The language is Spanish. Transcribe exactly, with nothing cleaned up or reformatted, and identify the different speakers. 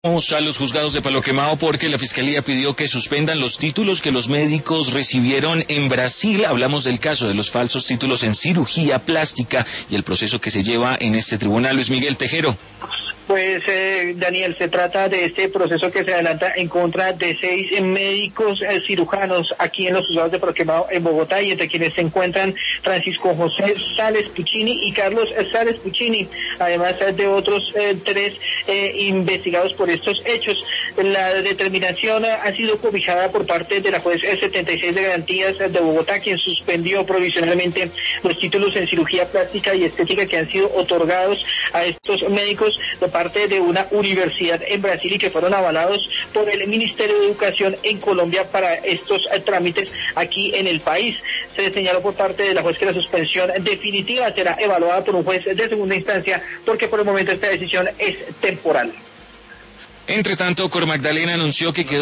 Speaker 1: Vamos a los juzgados de Palo Quemado porque la Fiscalía pidió que suspendan los títulos que los médicos recibieron en Brasil. Hablamos del caso de los falsos títulos en cirugía plástica y el proceso que se lleva en este tribunal. Luis Miguel Tejero.
Speaker 2: Pues, eh, Daniel, se trata de este proceso que se adelanta en contra de seis eh, médicos eh, cirujanos aquí en los juzgados de Palo Quemado en Bogotá, y entre quienes se encuentran Francisco José Sales Puccini y Carlos Sales Puccini, además eh, de otros eh, tres eh, investigados por estos hechos. La determinación eh, ha sido cobijada por parte de la juez setenta y seis de garantías de Bogotá, quien suspendió provisionalmente los títulos en cirugía plástica y estética que han sido otorgados a estos médicos de parte de una universidad en Brasil y que fueron avalados por el Ministerio de Educación en Colombia para estos eh, trámites aquí en el país. Se señaló por parte de la juez que la suspensión definitiva será evaluada por un juez de segunda instancia, porque por el momento esta decisión es temporal.
Speaker 1: Entre tanto, Cor Magdalena anunció que quedó